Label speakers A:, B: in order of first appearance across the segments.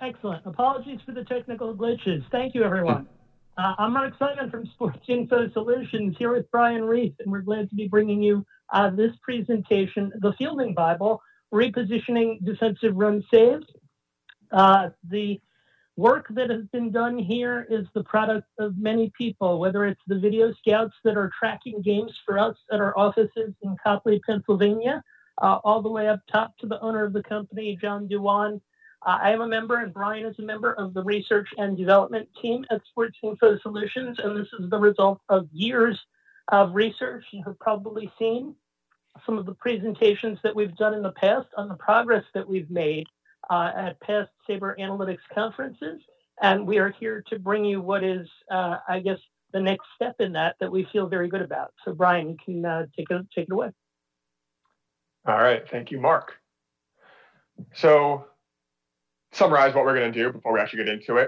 A: Excellent. Apologies for the technical glitches. Thank you, everyone. I'm Mark Simon from Sports Info Solutions here with Brian Reese, and we're glad to be bringing you this presentation, The Fielding Bible, Repositioning Defensive Run Saves. The work that has been done here is the product of many people, whether it's the video scouts that are tracking games for us at our offices in Copley, Pennsylvania, all the way up top to the owner of the company, John Dewan. I am a member, and Brian is a member of the research and development team at Sports Info Solutions, and this is the result of years of research. You have probably seen some of the presentations that we've done in the past on the progress that we've made at past Sabre Analytics conferences, and we are here to bring you what is, I guess, the next step in that we feel very good about. So, Brian, you can take it away.
B: All right, thank you, Mark. So, summarize what we're going to do before we actually get into it.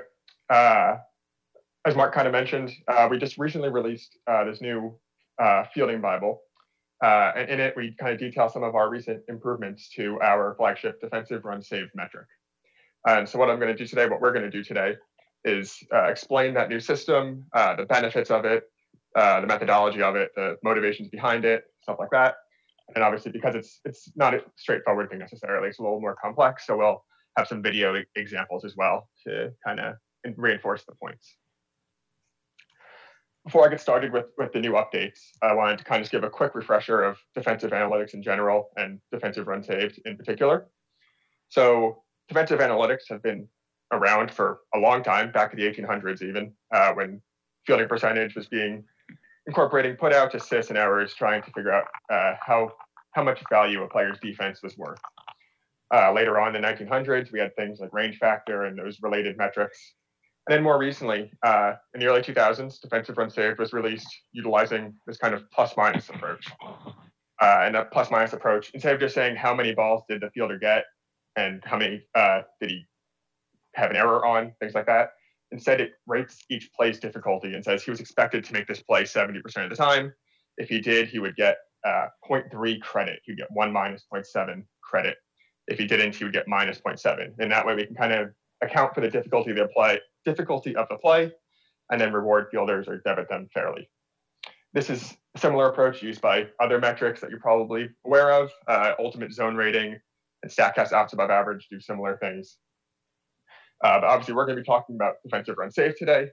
B: As Mark kind of mentioned, we just recently released this new Fielding Bible. And in it, we kind of detail some of our recent improvements to our flagship defensive run save metric. And so what I'm going to do today, what we're going to do today, is explain that new system, the benefits of it, the methodology of it, the motivations behind it, stuff like that. And obviously, because it's not a straightforward thing necessarily, it's a little more complex. So we'll have some video examples as well to kind of reinforce the points. Before I get started with the new updates, I wanted to kind of give a quick refresher of defensive analytics in general and defensive run saves in particular. So defensive analytics have been around for a long time, back to the 1800s even, when fielding percentage was being incorporating putouts, assists, and errors, trying to figure out how much value a player's defense was worth. Later on in the 1900s, we had things like range factor and those related metrics. And then more recently, in the early 2000s, defensive run saved was released utilizing this kind of plus-minus approach. And that plus-minus approach, instead of just saying how many balls did the fielder get and how many did he have an error on, things like that, instead it rates each play's difficulty and says he was expected to make this play 70% of the time. If he did, he would get 0.3 credit. He would get 1 minus 0.7 credit. If he didn't, he would get minus 0.7. And that way we can kind of account for the difficulty of the play, and then reward fielders or debit them fairly. This is a similar approach used by other metrics that you're probably aware of. Ultimate zone rating and StatCast outs above average do similar things. But obviously, we're going to be talking about defensive run save today.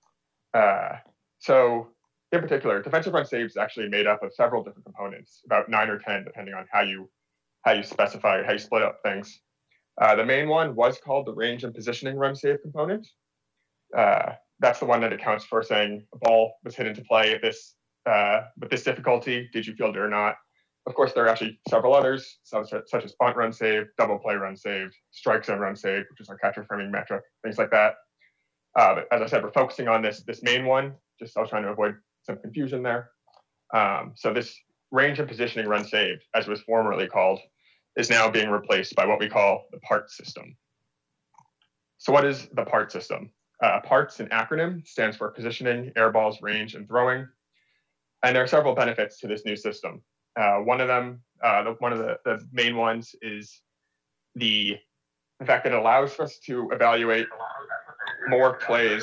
B: So in particular, defensive run save is actually made up of several different components, about 9 or 10, depending on how you specify, how you split up things. The main one was called the range and positioning run save component. That's the one that accounts for saying a ball was hit into play at this with this difficulty. Did you field it or not? Of course, there are actually several others, such as bunt run save, double play run saved, strike zone run saved, which is our catcher framing metric, things like that. But as I said, we're focusing on this main one. Just I was trying to avoid some confusion there. So this range and positioning run saved, as it was formerly called, is now being replaced by what we call the PART system. So what is the PART system? PART's an acronym, stands for positioning, air balls, range, and throwing. And there are several benefits to this new system. One of them, one of the main ones is the fact that it allows us to evaluate more plays.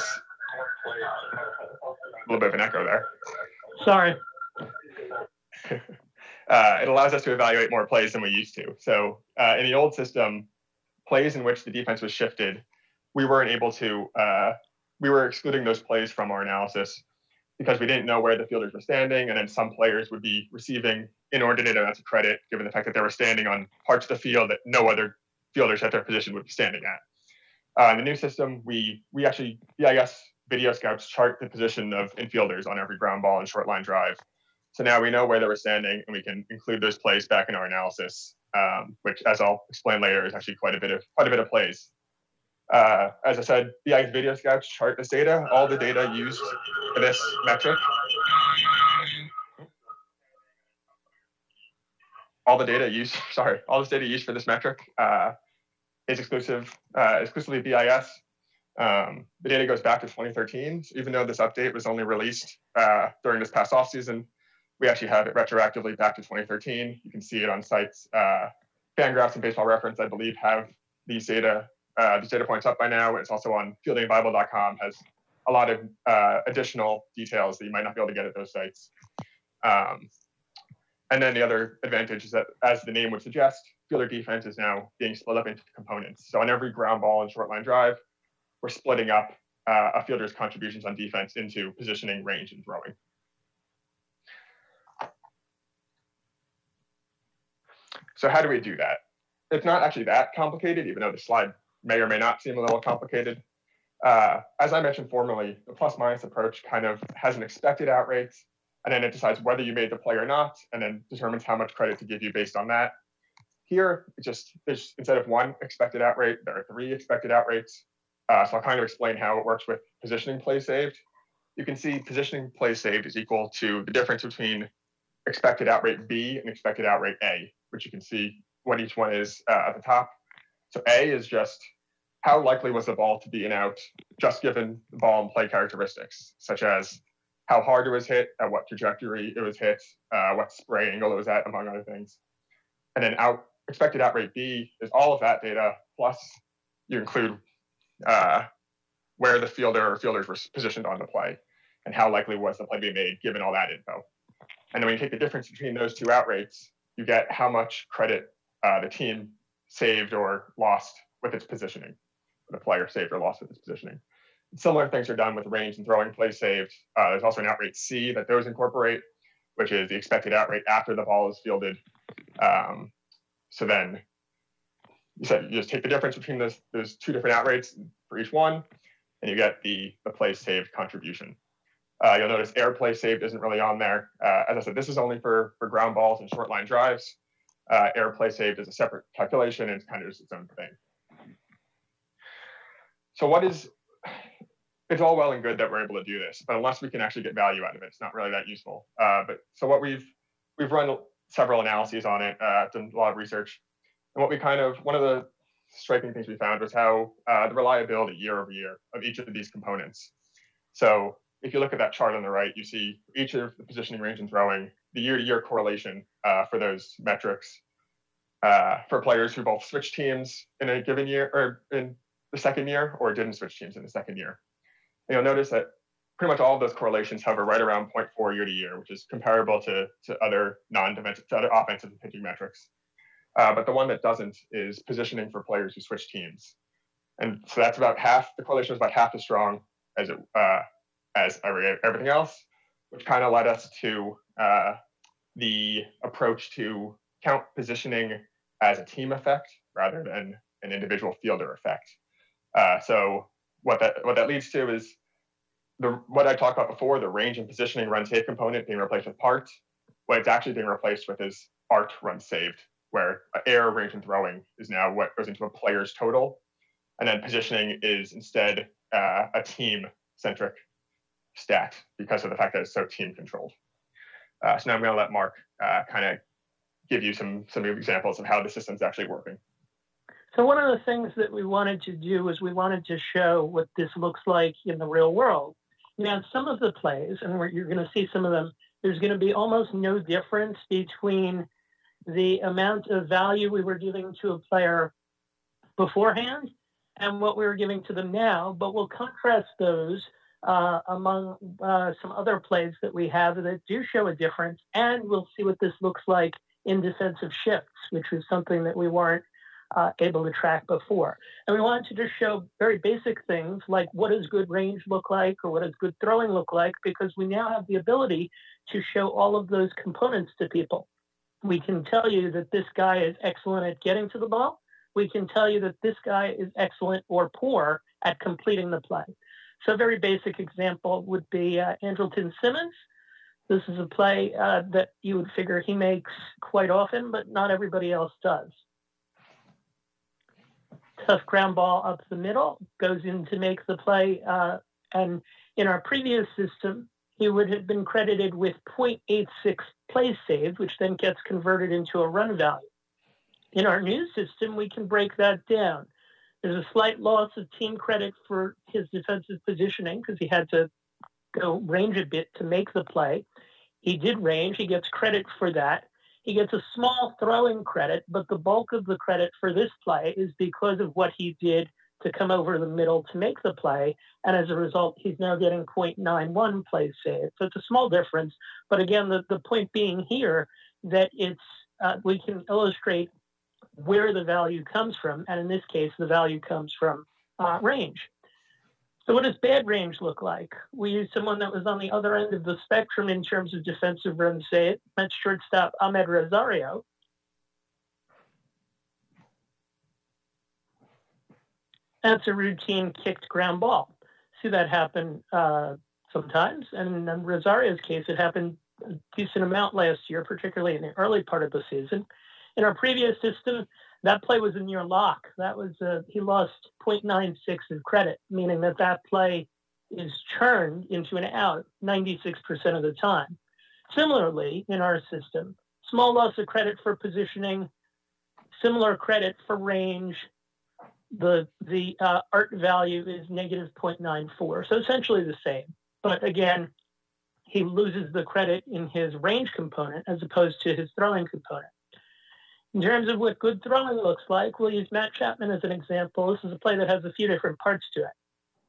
B: A little bit of an echo there.
A: Sorry.
B: It allows us to evaluate more plays than we used to. So in the old system, plays in which the defense was shifted, we weren't able to, we were excluding those plays from our analysis because we didn't know where the fielders were standing, and then some players would be receiving inordinate amounts of credit given the fact that they were standing on parts of the field that no other fielders at their position would be standing at. In the new system, we actually, BIS video scouts chart the position of infielders on every ground ball and short line drive. So now we know where they were standing, and we can include those plays back in our analysis, which, as I'll explain later, is actually quite a bit of plays. As I said, BIS video scouts chart this data. All the data used for this metric, all this data used for this metric is exclusively BIS. The data goes back to 2013. So even though this update was only released during this past offseason, we actually have it retroactively back to 2013. You can see it on sites. Fangraphs and Baseball Reference, I believe, have these data these data points up by now. It's also on fieldingbible.com, has a lot of additional details that you might not be able to get at those sites. And then the other advantage is that, as the name would suggest, fielder defense is now being split up into components. So on every ground ball and short line drive, we're splitting up a fielder's contributions on defense into positioning, range, and throwing. So how do we do that? It's not actually that complicated, even though the slide may or may not seem a little complicated. As I mentioned formerly, the plus-minus approach kind of has an expected out rate, and then it decides whether you made the play or not, and then determines how much credit to give you based on that. Here, there's instead of one expected out rate, there are 3 expected out rates. So I'll kind of explain how it works with positioning play saved. You can see positioning play saved is equal to the difference between expected out rate B and expected out rate A, which you can see what each one is at the top. So A is just how likely was the ball to be an out, just given the ball and play characteristics, such as how hard it was hit, at what trajectory it was hit, what spray angle it was at, among other things. And then expected out rate B is all of that data, plus you include where the fielder or fielders were positioned on the play and how likely was the play to be made given all that info. And then when you take the difference between those 2 out rates, you get how much credit the team saved or lost with its positioning, the player saved or lost with its positioning. Similar things are done with range and throwing play saved. There's also an out rate C that those incorporate, which is the expected out rate after the ball is fielded. So then you just take the difference between those 2 different out rates for each one, and you get the play saved contribution. You'll notice air play saved isn't really on there. As I said, this is only for ground balls and short line drives. Air play saved is a separate calculation, and it's kind of just its own thing. So it's all well and good that we're able to do this, but unless we can actually get value out of it, it's not really that useful. So what we've run several analyses on it, done a lot of research, and one of the striking things we found was how the reliability year over year of each of these components. So if you look at that chart on the right, you see each of the positioning, range, and throwing, the year-to-year correlation for those metrics for players who both switched teams in a given year or in the second year or didn't switch teams in the second year. And you'll notice that pretty much all of those correlations hover right around 0.4 year to year, which is comparable to other other offensive and pitching metrics. But the one that doesn't is positioning for players who switch teams. And so that's about half, the correlation is about half as strong as everything else, which kind of led us to the approach to count positioning as a team effect rather than an individual fielder effect. So what that leads to is what I talked about before, the range and positioning run saved component being replaced with part. What it's actually being replaced with is art run saved, where air, range, and throwing is now what goes into a player's total. And then positioning is instead a team-centric stat because of the fact that it's so team-controlled. So now I'm going to let Mark kind of give you some examples of how the system's actually working.
A: So one of the things that we wanted to do is we wanted to show what this looks like in the real world. Now, some of the plays, and you're going to see some of them, there's going to be almost no difference between the amount of value we were giving to a player beforehand and what we were giving to them now, but we'll contrast those among some other plays that we have that do show a difference, and we'll see what this looks like in defensive shifts, which was something that we weren't able to track before. And we wanted to just show very basic things like what does good range look like or what does good throwing look like, because we now have the ability to show all of those components to people. We can tell you that this guy is excellent at getting to the ball. We can tell you that this guy is excellent or poor at completing the play. So a very basic example would be Andrelton Simmons. This is a play that you would figure he makes quite often, but not everybody else does. Tough ground ball up the middle, goes in to make the play. And in our previous system, he would have been credited with 0.86 plays saved, which then gets converted into a run value. In our new system, we can break that down. There's a slight loss of team credit for his defensive positioning because he had to go range a bit to make the play. He did range. He gets credit for that. He gets a small throwing credit, but the bulk of the credit for this play is because of what he did to come over the middle to make the play. And as a result, he's now getting 0.91 plays saved. So it's a small difference. But again, the point being here that we can illustrate where the value comes from. And in this case, the value comes from range. So what does bad range look like? We use someone that was on the other end of the spectrum in terms of defensive runs saved. That's shortstop Ahmed Rosario. That's a routine kicked ground ball. See that happen sometimes. And in Rosario's case, it happened a decent amount last year, particularly in the early part of the season. In our previous system, that play was a near lock. That was he lost 0.96 of credit, meaning that play is churned into an out 96% of the time. Similarly, in our system, small loss of credit for positioning, similar credit for range. The art value is negative 0.94, so essentially the same. But again, he loses the credit in his range component as opposed to his throwing component. In terms of what good throwing looks like, we'll use Matt Chapman as an example. This is a play that has a few different parts to it.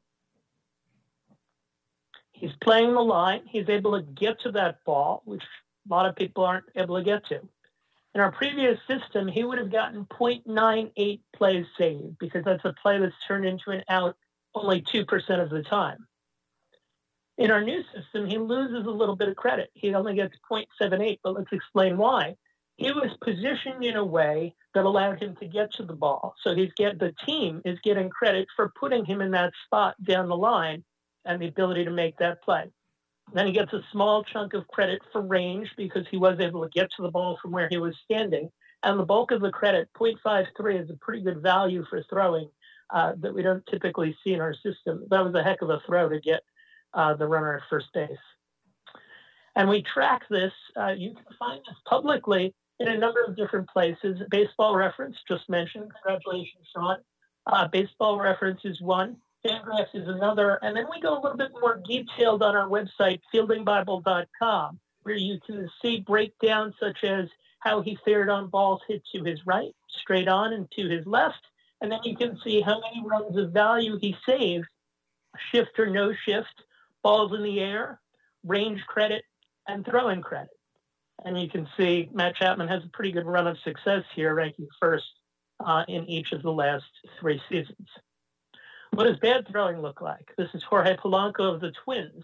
A: He's playing the line. He's able to get to that ball, which a lot of people aren't able to get to. In our previous system, he would have gotten 0.98 plays saved because that's a play that's turned into an out only 2% of the time. In our new system, he loses a little bit of credit. He only gets 0.78, but let's explain why. He was positioned in a way that allowed him to get to the ball. So the team is getting credit for putting him in that spot down the line and the ability to make that play. Then he gets a small chunk of credit for range because he was able to get to the ball from where he was standing. And the bulk of the credit, 0.53, is a pretty good value for throwing that we don't typically see in our system. That was a heck of a throw to get the runner at first base. And we track this. You can find this publicly in a number of different places. Baseball Reference, just mentioned. Congratulations, Sean. Baseball Reference is one. Fangraphs is another. And then we go a little bit more detailed on our website, fieldingbible.com, where you can see breakdowns such as how he fared on balls hit to his right, straight on, and to his left. And then you can see how many runs of value he saved, shift or no shift, balls in the air, range credit, and throwing credit. And you can see Matt Chapman has a pretty good run of success here, ranking first in each of the last 3 seasons. What does bad throwing look like? This is Jorge Polanco of the Twins.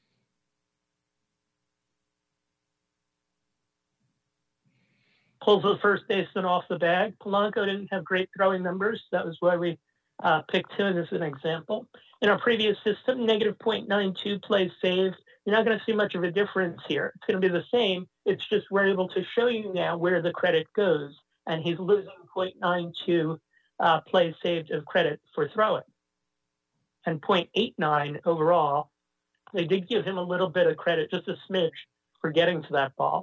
A: Pulls the first baseman off the bag. Polanco didn't have great throwing numbers. That was why we picked him as an example. In our previous system, negative 0.92 plays saved. You're not going to see much of a difference here. It's going to be the same. It's just we're able to show you now where the credit goes, and he's losing 0.92 plays saved of credit for throwing. And 0.89 overall. They did give him a little bit of credit, just a smidge, for getting to that ball.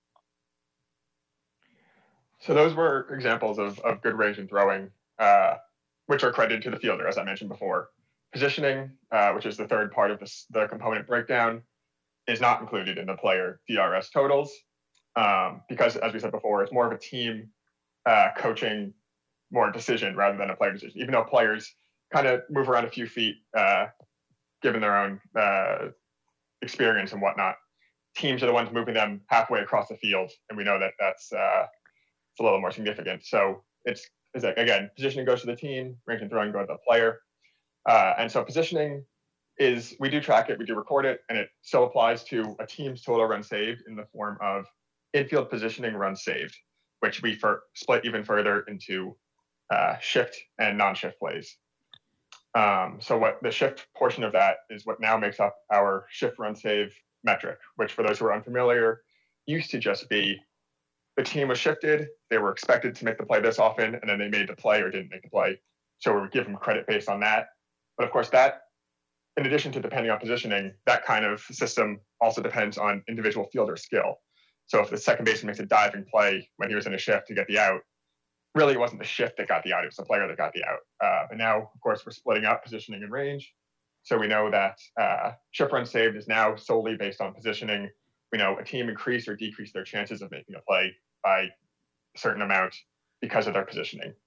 B: So those were examples of good range and throwing, which are credited to the fielder, as I mentioned before. Positioning, which is the third part of the component breakdown, is not included in the player DRS totals because, as we said before, it's more of a team coaching, more decision rather than a player decision, even though players kind of move around a few feet given their own experience and whatnot. Teams are the ones moving them halfway across the field, and we know that that's it's a little more significant. So it's again, positioning goes to the team, range and throwing go to the player. And so positioning is, we do track it, we do record it, and it still applies to a team's total runs saved in the form of infield positioning runs saved, which we split even further into shift and non-shift plays. So what the shift portion of that is what now makes up our shift run save metric, which for those who are unfamiliar, used to just be the team was shifted, they were expected to make the play this often, and then they made the play or didn't make the play. So we would give them credit based on that. But of course that, in addition to depending on positioning, that kind of system also depends on individual fielder skill. So if the second baseman makes a diving play when he was in a shift to get the out, really it wasn't the shift that got the out, it was the player that got the out. But now, of course, we're splitting up positioning and range. So we know that shift run saved is now solely based on positioning. We know a team increase or decrease their chances of making a play by a certain amount because of their positioning.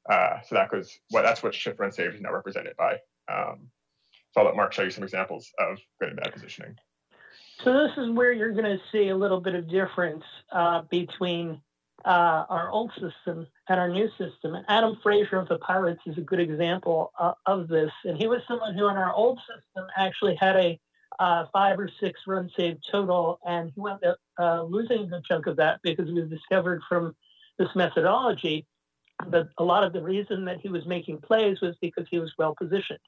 B: So that's what shift run saved is now represented by. So I'll let Mark show you some examples of good and bad positioning.
A: So this is where you're going to see a little bit of difference between our old system and our new system. And Adam Frazier of the Pirates is a good example of this. And he was someone who in our old system actually had a 5 or 6 run save total, and he wound up losing a good chunk of that because it was discovered from this methodology that a lot of the reason that he was making plays was because he was well positioned.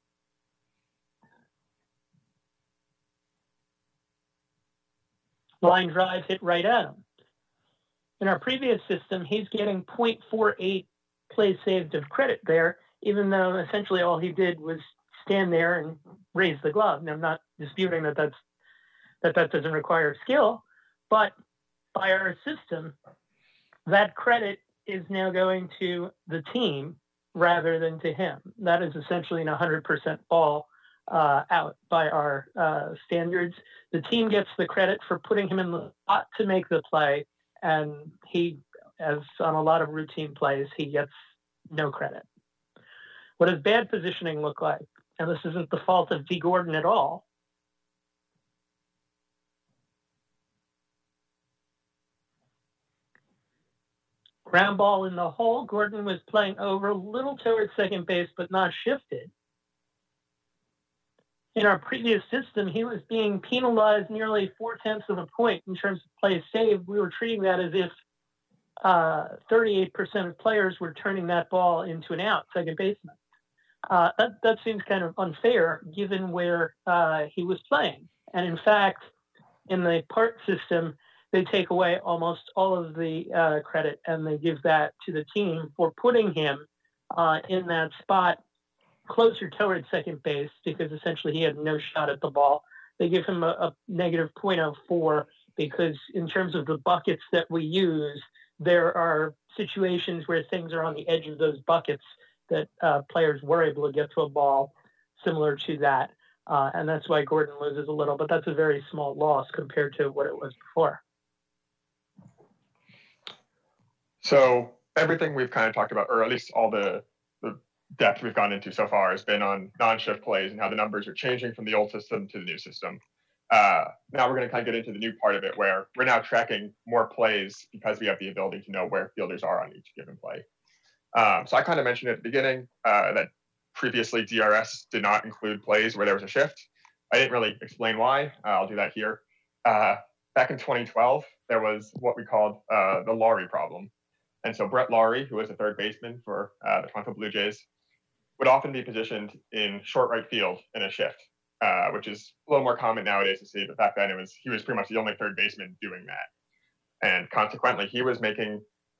A: Line drive hit right at him. In our previous system, he's getting 0.48 plays saved of credit there, even though essentially all he did was stand there and raise the glove. And I'm not disputing that doesn't require skill, but by our system, that credit is now going to the team rather than to him. That is essentially an 100% ball out by our standards. The team gets the credit for putting him in the spot to make the play, and he, as on a lot of routine plays, he gets no credit. What does bad positioning look like? And this isn't the fault of Dee Gordon at all. Ground ball in the hole. Gordon was playing over a little towards second base, but not shifted. In our previous system, he was being penalized nearly 0.4 of a point in terms of plays saved. We were treating that as if 38% of players were turning that ball into an out, second baseman. That seems kind of unfair given where he was playing. And in fact, in the part system, they take away almost all of the credit and they give that to the team for putting him in that spot closer towards second base because essentially he had no shot at the ball. They give him a negative 0.04 because in terms of the buckets that we use, there are situations where things are on the edge of those buckets that players were able to get to a ball similar to that. And that's why Gordon loses a little, but that's a very small loss compared to what it was before.
B: So everything we've kind of talked about, or at least all the depth we've gone into so far, has been on non-shift plays and how the numbers are changing from the old system to the new system. Now we're going to kind of get into the new part of it where we're now tracking more plays because we have the ability to know where fielders are on each given play. So I kind of mentioned at the beginning that previously DRS did not include plays where there was a shift. I didn't really explain why. I'll do that here. Back in 2012, there was what we called the Laurie problem. And so Brett Laurie, who was a third baseman for the Toronto Blue Jays, would often be positioned in short right field in a shift, which is a little more common nowadays to see. But back then, he was pretty much the only third baseman doing that. And consequently, he was making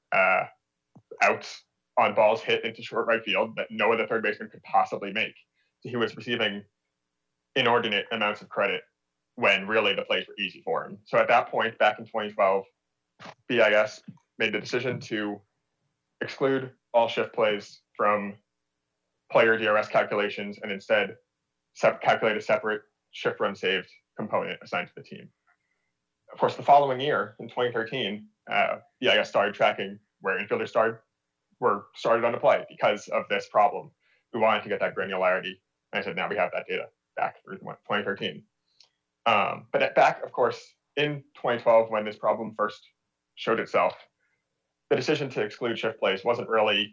B: outs on balls hit into short right field that no other third baseman could possibly make. So he was receiving inordinate amounts of credit when really the plays were easy for him. So at that point, back in 2012, BIS made the decision to exclude all shift plays from player DRS calculations and instead calculate a separate shift run saved component assigned to the team. Of course, the following year, in 2013, BIS started tracking where infielders were started on the play because of this problem. We wanted to get that granularity. And I said, now we have that data back in 2013. But back, of course, in 2012, when this problem first showed itself, the decision to exclude shift plays wasn't really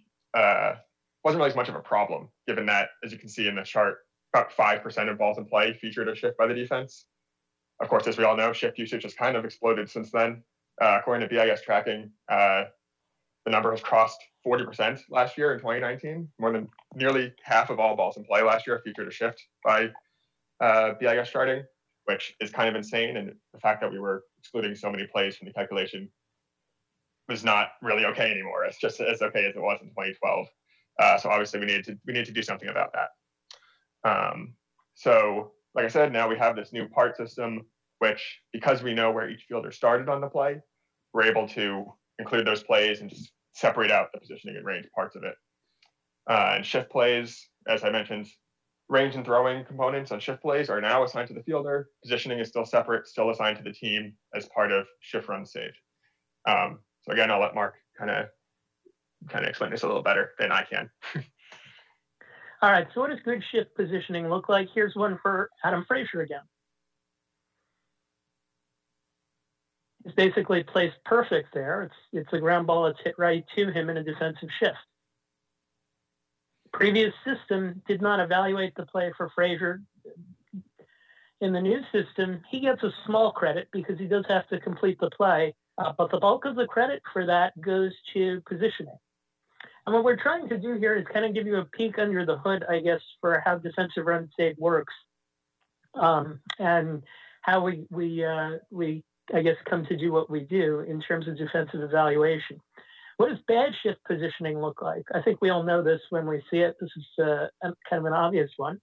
B: as much of a problem, given that, as you can see in the chart, about 5% of balls in play featured a shift by the defense. Of course, as we all know, shift usage has kind of exploded since then. According to BIS tracking, the number has crossed 40% last year in 2019. More than nearly half of all balls in play last year featured a shift by BIS charting, which is kind of insane. And the fact that we were excluding so many plays from the calculation was not really okay anymore. It's just as okay as it was in 2012. So obviously we need to do something about that. So like I said, now we have this new part system, which because we know where each fielder started on the play, we're able to include those plays and just separate out the positioning and range parts of it. And shift plays, as I mentioned, range and throwing components on shift plays are now assigned to the fielder. Positioning is still separate, still assigned to the team as part of shift run saved. So again, I'll let Mark kind of kind of explain this a little better than I can.
A: All right, so what does good shift positioning look like? Here's one for Adam Frazier again. It's basically placed perfect there. It's a ground ball that's hit right to him in a defensive shift. Previous system did not evaluate the play for Frazier. In the new system, he gets a small credit because he does have to complete the play, but the bulk of the credit for that goes to positioning. And what we're trying to do here is kind of give you a peek under the hood, I guess, for how defensive run save works, and how we I guess come to do what we do in terms of defensive evaluation. What does bad shift positioning look like? I think we all know this when we see it. This is kind of an obvious one.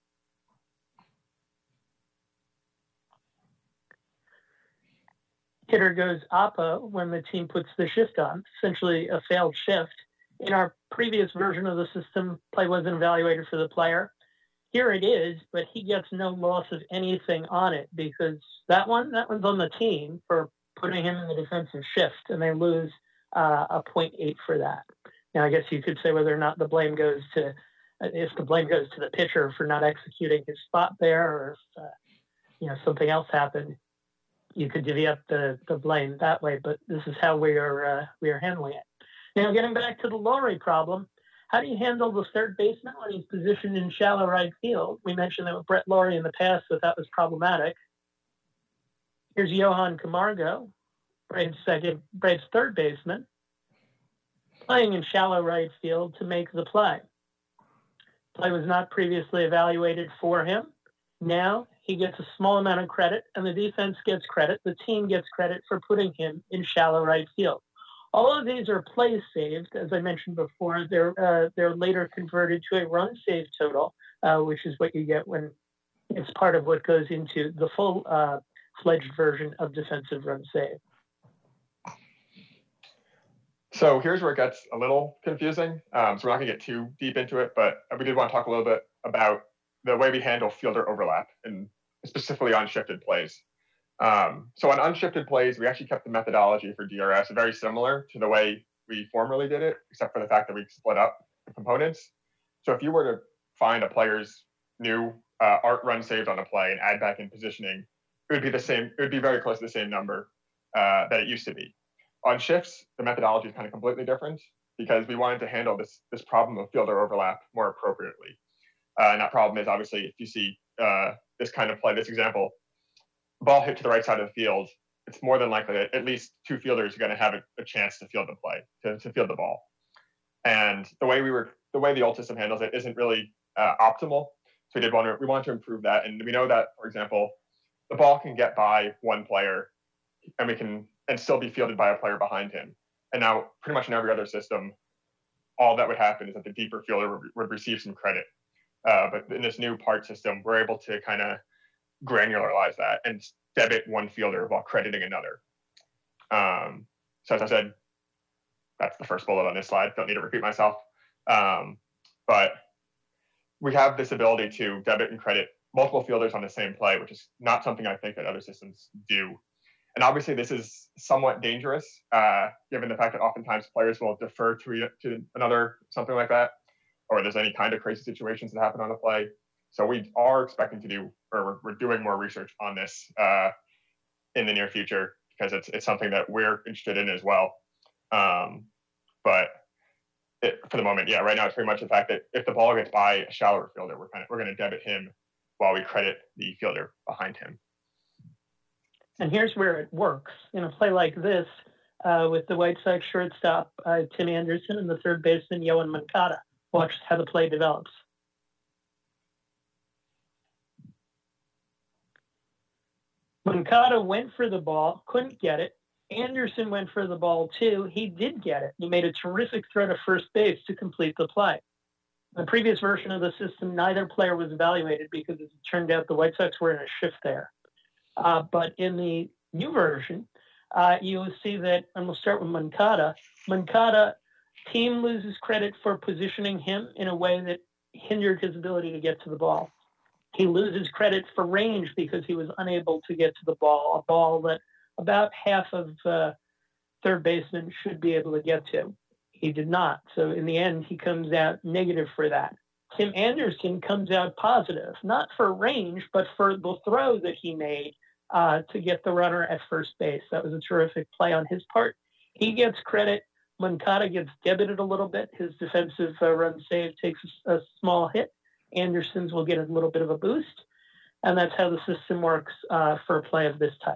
A: Hitter goes oppo when the team puts the shift on, essentially a failed shift. In our previous version of the system, play wasn't evaluated for the player. Here it is, but he gets no loss of anything on it because that one's on the team for putting him in the defensive shift, and they lose a 0.8 for that. Now, I guess you could say whether or not the blame goes to, if the blame goes to the pitcher for not executing his spot there, or if something else happened, you could divvy up the blame that way. But this is how we are handling it. Now, getting back to the Laurie problem, how do you handle the third baseman when he's positioned in shallow right field? We mentioned that with Brett Laurie in the past, that was problematic. Here's Johan Camargo, Braves third baseman, playing in shallow right field to make the play. Play was not previously evaluated for him. Now he gets a small amount of credit, and the defense gets credit. The team gets credit for putting him in shallow right field. All of these are plays saved, as I mentioned before. They're later converted to a run save total, which is what you get when it's part of what goes into the full fledged version of defensive run save.
B: So here's where it gets a little confusing. So we're not going to get too deep into it, but we did want to talk a little bit about the way we handle fielder overlap, and specifically on shifted plays. So on unshifted plays, we actually kept the methodology for DRS very similar to the way we formerly did it, except for the fact that we split up the components. So if you were to find a player's new art run saved on a play and add back in positioning, it would be the same. It would be very close to the same number that it used to be. On shifts, the methodology is kind of completely different because we wanted to handle this problem of fielder overlap more appropriately. And that problem is obviously if you see this kind of play, this example, ball hit to the right side of the field, it's more than likely that at least two fielders are going to have a chance to field the play, to field the ball. And the way the old system handles it isn't really optimal. So we wanted to improve that. And we know that, for example, the ball can get by one player and still be fielded by a player behind him. And now pretty much in every other system, all that would happen is that the deeper fielder would receive some credit. But in this new part system, we're able to kind of granularize that and debit one fielder while crediting another. So as I said, that's the first bullet on this slide. Don't need to repeat myself. But we have this ability to debit and credit multiple fielders on the same play, which is not something I think that other systems do. And obviously this is somewhat dangerous, given the fact that oftentimes players will defer to another, something like that, or there's any kind of crazy situations that happen on a play. So we are expecting to do, or we're doing more research on this in the near future because it's something that we're interested in as well. But for the moment, right now it's pretty much the fact that if the ball gets by a shallower fielder, we're going to debit him while we credit the fielder behind him.
A: And here's where it works. In a play like this, with the White Sox shortstop, Tim Anderson, and the third baseman, Yoan Moncada. Watch how the play develops. Moncada went for the ball, couldn't get it. Anderson went for the ball too. He did get it. He made a terrific throw to first base to complete the play. In the previous version of the system, neither player was evaluated because it turned out the White Sox were in a shift there. But in the new version, you will see that, and we'll start with Moncada. Moncada, team loses credit for positioning him in a way that hindered his ability to get to the ball. He loses credit for range because he was unable to get to the ball, a ball that about half of third basemen should be able to get to. He did not. So in the end, he comes out negative for that. Tim Anderson comes out positive, not for range, but for the throw that he made to get the runner at first base. That was a terrific play on his part. He gets credit. Moncada gets debited a little bit. His defensive run save takes a small hit. Anderson's will get a little bit of a boost. And that's how the system works for a play of this type.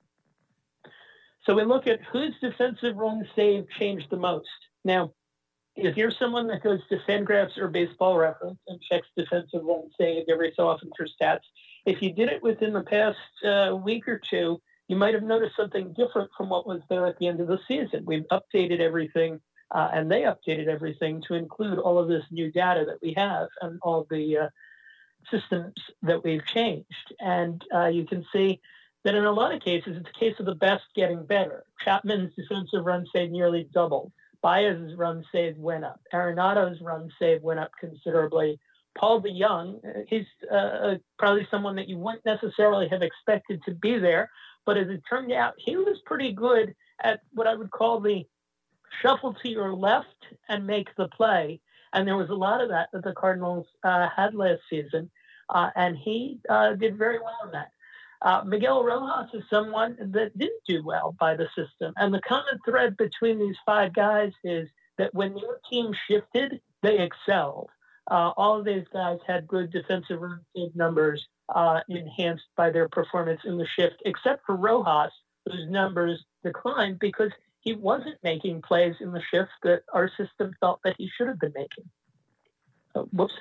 A: So we look at whose defensive run save changed the most. Now, if you're someone that goes to Fangraphs or Baseball Reference and checks defensive run save every so often for stats, if you did it within the past week or two, you might have noticed something different from what was there at the end of the season. We've updated everything, and they updated everything to include all of this new data that we have and all the systems that we've changed. And you can see that in a lot of cases, it's a case of the best getting better. Chapman's defensive run save nearly doubled. Baez's run save went up. Arenado's run save went up considerably. Paul DeJong, he's probably someone that you wouldn't necessarily have expected to be there, but as it turned out, he was pretty good at what I would call the shuffle to your left and make the play. And there was a lot of that the Cardinals had last season, and he did very well in that. Miguel Rojas is someone that didn't do well by the system. And the common thread between these five guys is that when their team shifted, they excelled. All of these guys had good defensive run save numbers enhanced by their performance in the shift, except for Rojas, whose numbers declined because he wasn't making plays in the shift that our system felt that he should have been making. Whoops.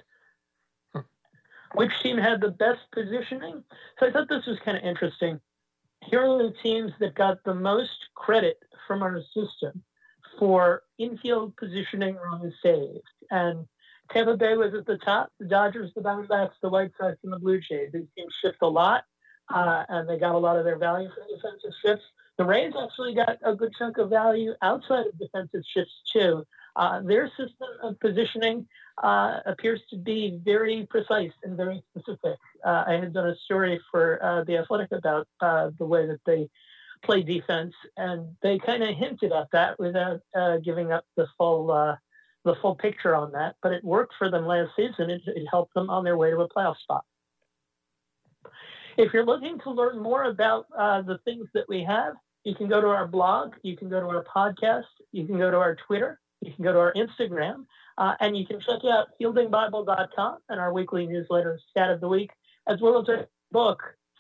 A: Which team had the best positioning? So I thought this was kind of interesting. Here are the teams that got the most credit from our system for infield positioning runs saved. And Tampa Bay was at the top. The Dodgers, the Diamondbacks, the White Sox, and the Blue Jays. These teams shift a lot, and they got a lot of their value from defensive shifts. The Rays actually got a good chunk of value outside of defensive shifts, too. Their system of positioning appears to be very precise and very specific. I had done a story for The Athletic about the way that they play defense, and they kind of hinted at that without giving up the full picture on that. But it worked for them last season. It helped them on their way to a playoff spot. If you're looking to learn more about the things that we have, you can go to our blog, you can go to our podcast, you can go to our Twitter, you can go to our Instagram, and you can check out fieldingbible.com and our weekly newsletter, Stat of the Week, as well as our book,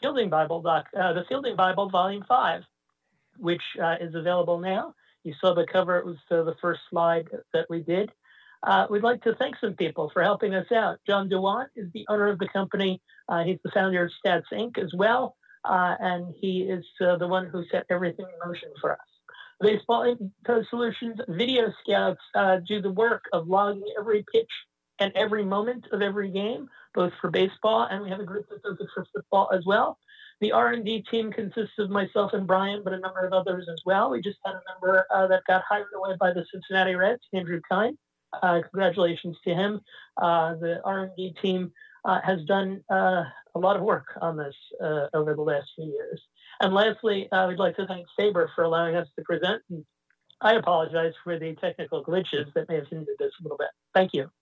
A: The Fielding Bible, Volume 5, which is available now. You saw the cover. It was the first slide that we did. We'd like to thank some people for helping us out. John Dewan is the owner of the company. He's the founder of Stats Inc. as well, and he is the one who set everything in motion for us. Baseball Info Solutions Video Scouts do the work of logging every pitch and every moment of every game, both for baseball, and we have a group that does it for football as well. The R&D team consists of myself and Brian, but a number of others as well. We just had a member that got hired away by the Cincinnati Reds, Andrew Kine. Congratulations to him. The R&D team has done a lot of work on this over the last few years. And lastly, we'd like to thank Sabre for allowing us to present. And I apologize for the technical glitches that may have hindered this a little bit. Thank you.